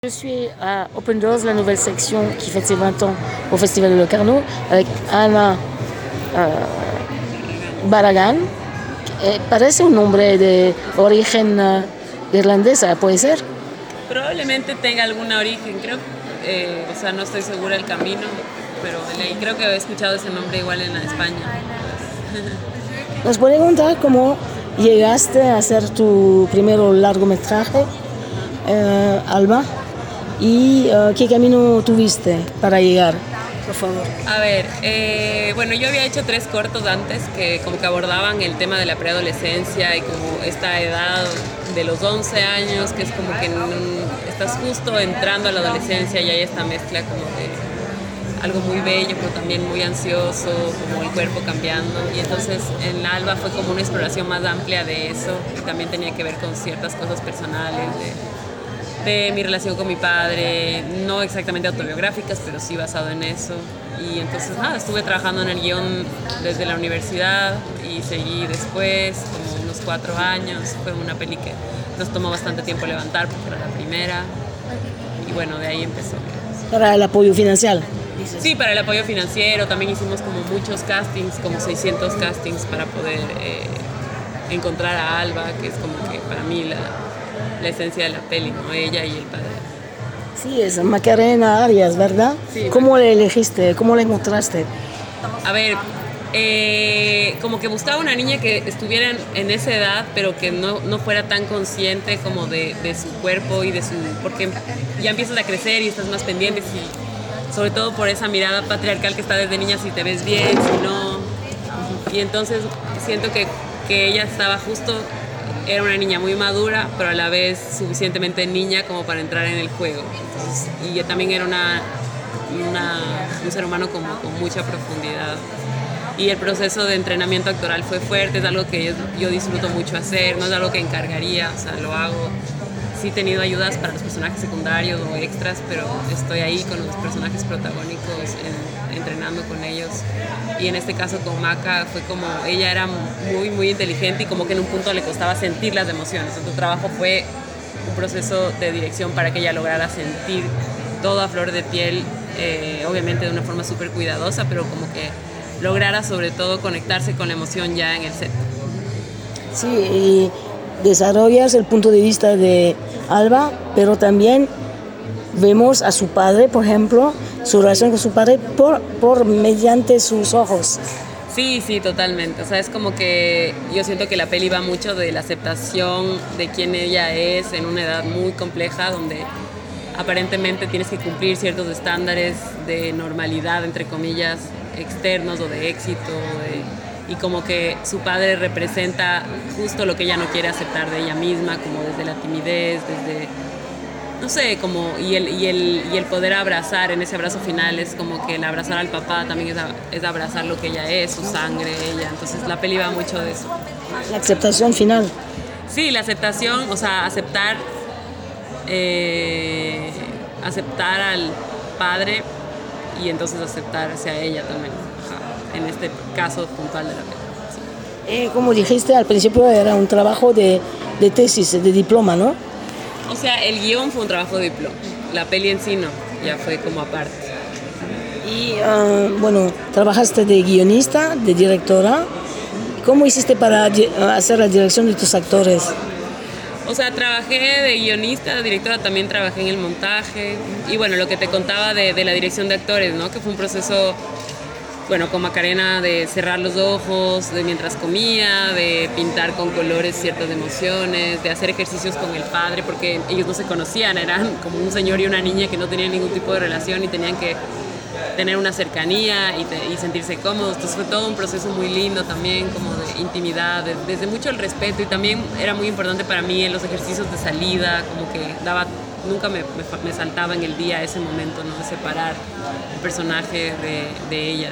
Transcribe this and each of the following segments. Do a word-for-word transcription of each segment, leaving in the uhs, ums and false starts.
Je suis à Open Doors, la nouvelle section qui fête ses vingt ans au Festival de Locarno, avec Ana uh, Barragán. Eh, parece un nombre de origen uh, irlandesa, ¿puede ser? Probablemente tenga algún origen, creo, eh, o sea, no estoy segura del camino, pero de ley, creo que he escuchado ese nombre igual en España. ¿Nos puede contar cómo llegaste a hacer tu primer largometraje, eh, Alba? ¿Y uh, qué camino tuviste para llegar, por favor? A ver, eh, bueno, yo había hecho tres cortos antes que como que abordaban el tema de la preadolescencia y como esta edad de los once años, que es como que en, estás justo entrando a la adolescencia y hay esta mezcla como de algo muy bello, pero también muy ansioso, como el cuerpo cambiando. Y entonces en Alba fue como una exploración más amplia de eso, y también tenía que ver con ciertas cosas personales, de de mi relación con mi padre, no exactamente autobiográficas, pero sí basado en eso. Y entonces nada, estuve trabajando en el guión desde la universidad y seguí después, como unos cuatro años. Fue una peli que nos tomó bastante tiempo levantar porque era la primera. Y bueno, de ahí empezó. Para el apoyo financiero. Sí, para el apoyo financiero. También hicimos como muchos castings, como seiscientos castings para poder eh, encontrar a Alba, que es como que para mí la... la esencia de la peli, ¿no? Ella y el padre. Sí, es Macarena Arias, ¿verdad? Sí. ¿Cómo la elegiste? ¿Cómo la encontraste? A ver, eh, como que buscaba una niña que estuviera en, en esa edad, pero que no, no fuera tan consciente como de, de su cuerpo y de su... Porque ya empiezas a crecer y estás más pendiente, y sobre todo por esa mirada patriarcal que está desde niña, si te ves bien, si no... Y entonces siento que, que ella estaba justo... Era una niña muy madura, pero a la vez suficientemente niña como para entrar en el juego. Entonces, y también era una, una, un ser humano como, con mucha profundidad. Y el proceso de entrenamiento actoral fue fuerte, es algo que yo, yo disfruto mucho hacer, no es algo que encargaría, o sea, lo hago. Sí he tenido ayudas para los personajes secundarios o extras, pero estoy ahí con los personajes protagónicos, en, entrenando con ellos. Y en este caso con Maca fue como, ella era muy, muy inteligente y como que en un punto le costaba sentir las emociones. Entonces, tu trabajo fue un proceso de dirección para que ella lograra sentir todo a flor de piel, eh, obviamente de una forma súper cuidadosa, pero como que lograra sobre todo conectarse con la emoción ya en el set. Sí, y desarrollas el punto de vista de Alba, pero también vemos a su padre, por ejemplo, su relación con su padre por, por mediante sus ojos. Sí, sí, totalmente. O sea, es como que yo siento que la peli va mucho de la aceptación de quién ella es en una edad muy compleja, donde aparentemente tienes que cumplir ciertos estándares de normalidad, entre comillas, externos o de éxito, de, y como que su padre representa justo lo que ella no quiere aceptar de ella misma, como desde la timidez, desde... no sé, como, y el, y, el, y el poder abrazar en ese abrazo final es como que el abrazar al papá también es, a, es abrazar lo que ella es, su sangre, ella. Entonces la peli va mucho de eso. La aceptación final. Sí, la aceptación, o sea, aceptar, eh, aceptar al padre y entonces aceptarse a ella también, ajá, en este caso puntual de la peli. Sí. Eh, como dijiste al principio, era un trabajo de, de tesis, de diploma, ¿no? O sea, el guión fue un trabajo de diploma, la peli en sí no, ya fue como aparte. Y uh, bueno, trabajaste de guionista, de directora. ¿Cómo hiciste para hacer la dirección de tus actores? O sea, trabajé de guionista, de directora, también trabajé en el montaje. Y bueno, lo que te contaba de, de la dirección de actores, ¿no? Que fue un proceso... Bueno, con Macarena, de cerrar los ojos, de mientras comía, de pintar con colores ciertas emociones, de hacer ejercicios con el padre, porque ellos no se conocían, eran como un señor y una niña que no tenían ningún tipo de relación y tenían que tener una cercanía y, te, y sentirse cómodos. Entonces fue todo un proceso muy lindo también, como de intimidad, de, desde mucho el respeto, y también era muy importante para mí en los ejercicios de salida, como que daba... Nunca me, me, me saltaba en el día ese momento, ¿no? De separar el personaje de, de ella.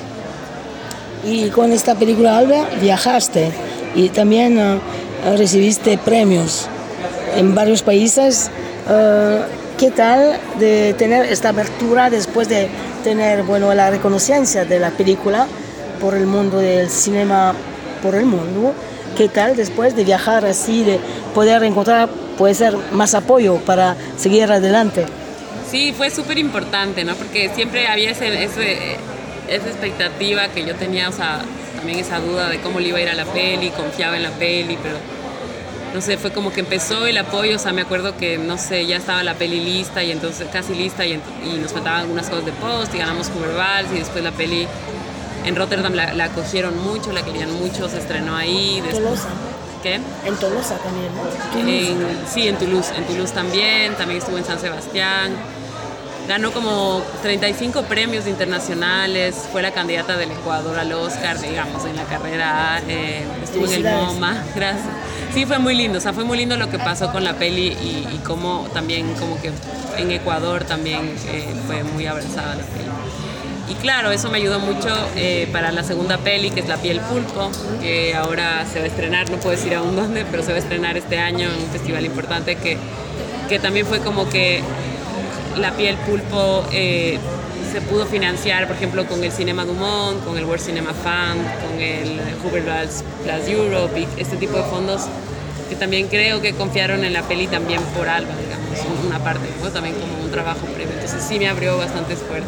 Y con esta película, Alba, viajaste y también uh, recibiste premios en varios países. Uh, ¿Qué tal de tener esta apertura después de tener, bueno, la reconocimiento de la película por el mundo del cinema, por el mundo? ¿Qué tal después de viajar así, de poder encontrar puede ser más apoyo para seguir adelante. Sí, fue súper importante, ¿no? Porque siempre había ese, ese, esa expectativa que yo tenía, o sea, también esa duda de cómo le iba a ir a la peli, confiaba en la peli, pero no sé, fue como que empezó el apoyo, o sea, me acuerdo que, no sé, ya estaba la peli lista y entonces casi lista y, y nos faltaban algunas cosas de post y ganamos Hoover Vals y después la peli en Rotterdam la, la acogieron mucho, la querían mucho, se estrenó ahí. Después, Tolosa. ¿qué? En Tolosa también, ¿no? En, sí, en Toulouse, en Toulouse también, también estuvo en San Sebastián. Ganó como treinta y cinco premios internacionales, fue la candidata del Ecuador al Oscar, digamos, en la carrera, eh, estuvo en el MoMA, gracias. Sí, fue muy lindo, o sea, fue muy lindo lo que pasó con la peli y, y cómo también, como que en Ecuador también eh, fue muy abrazada la peli. Y claro, eso me ayudó mucho eh, para la segunda peli, que es La piel pulpo, que ahora se va a estrenar, no puedo decir aún dónde, pero se va a estrenar este año en un festival importante que, que también fue como que La piel pulpo eh, se pudo financiar, por ejemplo, con el Cinema Dumont, con el World Cinema Fund, con el Hoover Vals Plus Europe y este tipo de fondos que también creo que confiaron en la peli también por Alba, digamos, una parte, ¿no? También como un trabajo previo. Entonces sí me abrió bastantes puertas.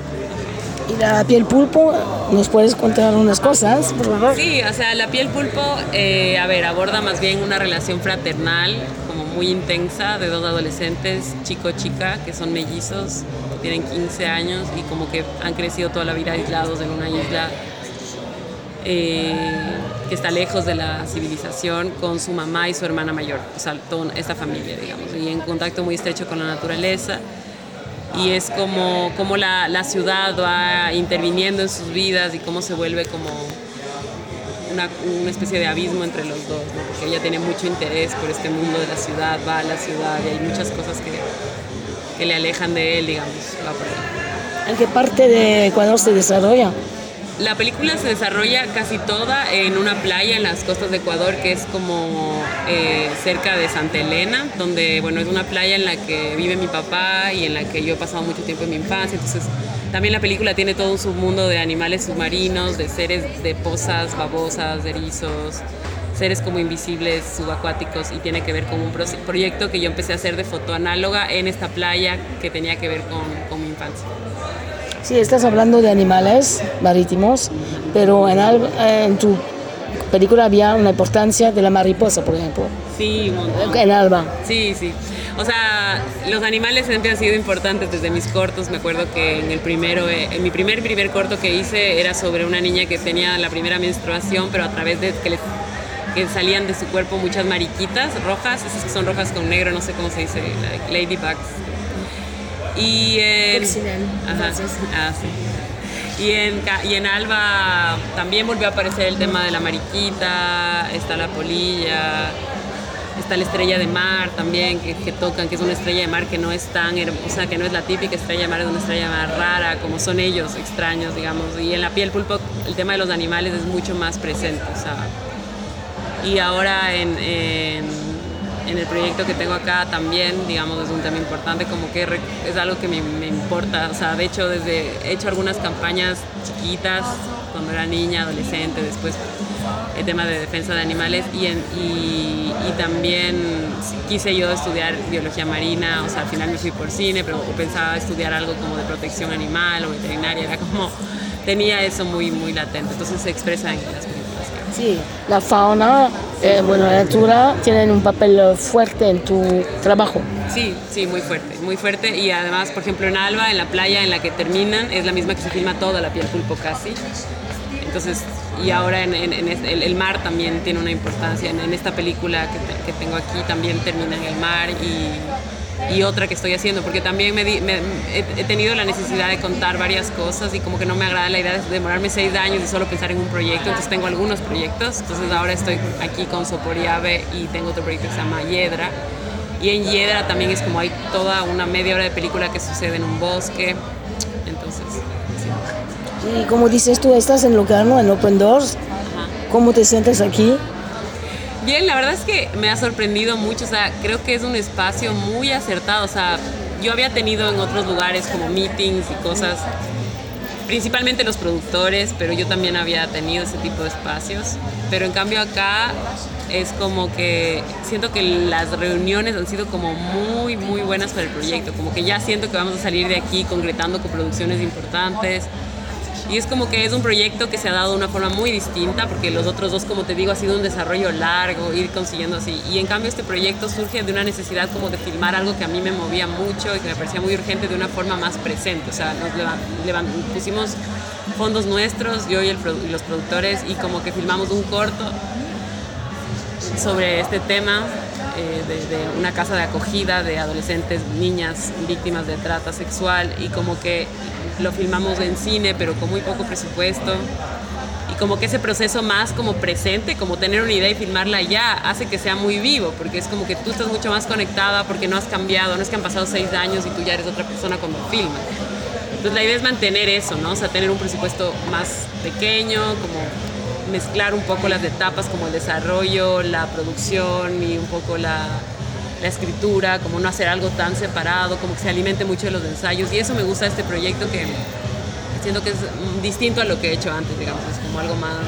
Y La piel pulpo, ¿nos puedes contar unas cosas, por favor? Sí, o sea, La piel pulpo, eh, a ver, aborda más bien una relación fraternal, como muy intensa, de dos adolescentes, chico-chica, que son mellizos, que tienen quince años y como que han crecido toda la vida aislados en una isla eh, que está lejos de la civilización, con su mamá y su hermana mayor, o sea, toda esta familia, digamos, y en contacto muy estrecho con la naturaleza. Y es como, como la, la ciudad va interviniendo en sus vidas y cómo se vuelve como una, una especie de abismo entre los dos, ¿no? Porque ella tiene mucho interés por este mundo de la ciudad, va a la ciudad y hay muchas cosas que, que le alejan de él, digamos, va por ahí. ¿En qué parte de Ecuador se desarrolla? La película se desarrolla casi toda en una playa en las costas de Ecuador que es como eh, cerca de Santa Elena, donde, bueno, es una playa en la que vive mi papá y en la que yo he pasado mucho tiempo en mi infancia. Entonces, también la película tiene todo un submundo de animales submarinos, de seres de pozas, babosas, de erizos, seres como invisibles, subacuáticos, y tiene que ver con un pro- proyecto que yo empecé a hacer de fotoanáloga en esta playa que tenía que ver con, con mi infancia. Sí, estás hablando de animales marítimos, pero en, Alba, en tu película había una importancia de la mariposa, por ejemplo. Sí, un montón. En Alba. Sí, sí. O sea, los animales siempre han sido importantes desde mis cortos. Me acuerdo que en el primero, en mi primer primer corto que hice era sobre una niña que tenía la primera menstruación, pero a través de que, les, que salían de su cuerpo muchas mariquitas rojas, esas que son rojas con negro, no sé cómo se dice, like ladybugs. Y en, ajá, ah, sí. y, en, y en Alba también volvió a aparecer el tema de la mariquita, está la polilla, está la estrella de mar también que, que tocan, que es una estrella de mar que no es tan hermosa, que no es la típica estrella de mar, es una estrella de mar rara, como son ellos, extraños, digamos. Y en La piel pulpo el tema de los animales es mucho más presente, o sea, y ahora en, en en el proyecto que tengo acá también, digamos, es un tema importante, como que es algo que me, me importa, o sea, de hecho, desde, he hecho algunas campañas chiquitas, cuando era niña, adolescente, después el tema de defensa de animales, y, en, y, y también quise yo estudiar biología marina, o sea, al final me fui por cine, pero pensaba estudiar algo como de protección animal o veterinaria, era como, tenía eso muy, muy latente, entonces se expresa en las películas. Sí, la fauna, eh, bueno, la natura tienen un papel fuerte en tu trabajo. Sí, sí, muy fuerte, muy fuerte. Y además, por ejemplo, en Alba, en la playa en la que terminan, es la misma que se filma toda La piel pulpo casi. Entonces, y ahora en, en, en este, el, el mar también tiene una importancia. En, en esta película que, te, que tengo aquí también termina en el mar y, y otra que estoy haciendo, porque también me, di, me he, he tenido la necesidad de contar varias cosas y como que no me agrada la idea de demorarme seis años y solo pensar en un proyecto. Entonces tengo algunos proyectos. Entonces ahora estoy aquí con Soporiave y tengo otro proyecto que se llama Hiedra. Y en Hiedra también es como hay toda una media hora de película que sucede en un bosque. Entonces, sí. Y como dices tú, estás en Locarno, en Open Doors. Ajá. ¿Cómo te sientes aquí? Bien, la verdad es que me ha sorprendido mucho, o sea, creo que es un espacio muy acertado, o sea, yo había tenido en otros lugares como meetings y cosas, principalmente los productores, pero yo también había tenido ese tipo de espacios, pero en cambio acá es como que siento que las reuniones han sido como muy, muy buenas para el proyecto, como que ya siento que vamos a salir de aquí concretando coproducciones importantes. Y es como que es un proyecto que se ha dado de una forma muy distinta, porque los otros dos, como te digo, ha sido un desarrollo largo, ir consiguiendo así. Y en cambio este proyecto surge de una necesidad como de filmar algo que a mí me movía mucho y que me parecía muy urgente de una forma más presente. O sea, nos levant- pusimos fondos nuestros, yo y, el, y los productores, y como que filmamos un corto sobre este tema eh, de, de una casa de acogida de adolescentes, niñas víctimas de trata sexual, y como que lo filmamos en cine pero con muy poco presupuesto, y como que ese proceso más como presente, como tener una idea y filmarla ya, hace que sea muy vivo, porque es como que tú estás mucho más conectada porque no has cambiado, no es que han pasado seis años y tú ya eres otra persona cuando filmas. Entonces la idea es mantener eso, ¿no? O sea, tener un presupuesto más pequeño, como mezclar un poco las etapas como el desarrollo, la producción y un poco la, la escritura, como no hacer algo tan separado, como que se alimente mucho de los ensayos, y eso me gusta de este proyecto, que siento que es distinto a lo que he hecho antes, digamos, es como algo más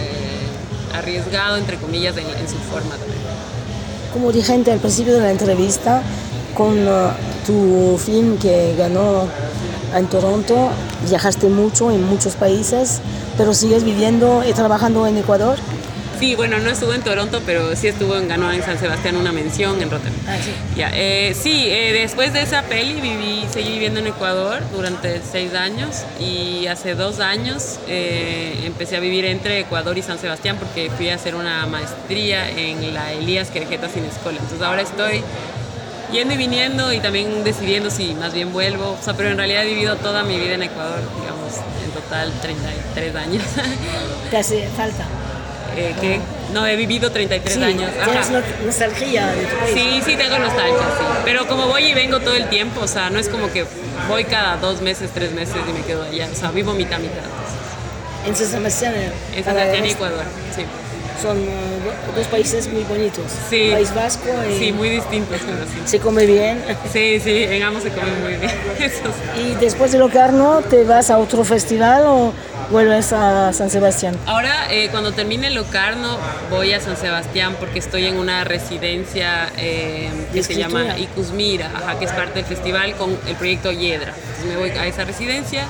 eh, arriesgado, entre comillas, en, en su forma también. Como dijiste al principio de la entrevista, con uh, tu film que ganó en Toronto, viajaste mucho en muchos países, pero sigues viviendo y trabajando en Ecuador. Sí, bueno, no estuvo en Toronto, pero sí estuvo en, ganó en San Sebastián una mención en Rotterdam. Ah, sí. Ya, eh, sí, eh, después de esa peli viví, seguí viviendo en Ecuador durante seis años, y hace dos años eh, empecé a vivir entre Ecuador y San Sebastián porque fui a hacer una maestría en la Elías Querejeta Cine Escuela. Entonces ahora estoy yendo y viniendo y también decidiendo si más bien vuelvo, o sea, pero en realidad he vivido toda mi vida en Ecuador, digamos, en total treinta y tres años. ¿Te hace falta? Eh, que no, he vivido treinta y tres Sí, años. tienes Ajá. nostalgia de tu país. Sí, sí, tengo nostalgia, sí. Pero como voy y vengo todo el tiempo, o sea, no es como que voy cada dos meses, tres meses y me quedo allá. O sea, vivo mitad, mitad. En San Sebastián, En San Sebastián y Ecuador, sí. Son uh, dos países muy bonitos. Sí. País Vasco y Sí, muy distintos, pero sí. se come bien. Sí, sí, en ambos se come muy bien. Eso sí. Y después de Locarno, ¿te vas a otro festival o vuelves a San Sebastián? Ahora, eh, cuando termine Locarno, voy a San Sebastián porque estoy en una residencia eh, que se llama Icusmira, ajá, que es parte del festival con el proyecto Yedra. Entonces me voy a esa residencia.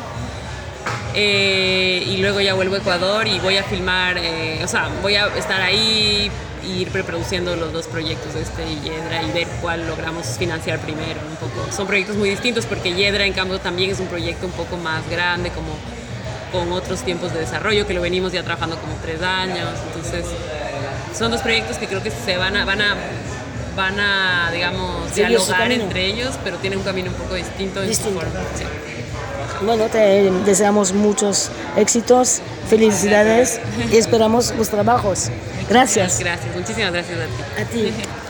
Eh, y luego ya vuelvo a Ecuador y voy a filmar, eh, o sea, voy a estar ahí y ir preproduciendo los dos proyectos, este y Yedra, y ver cuál logramos financiar primero un poco. Son proyectos muy distintos porque Yedra, en cambio, también es un proyecto un poco más grande, como con otros tiempos de desarrollo, que lo venimos ya trabajando como tres años. Entonces, son dos proyectos que creo que se van a, van a, van a digamos, sí, dialogar entre ellos, pero tienen un camino un poco distinto en su forma. Sí. Bueno, te deseamos muchos éxitos, felicidades y esperamos los trabajos. Gracias. Gracias, muchísimas gracias a ti. A ti.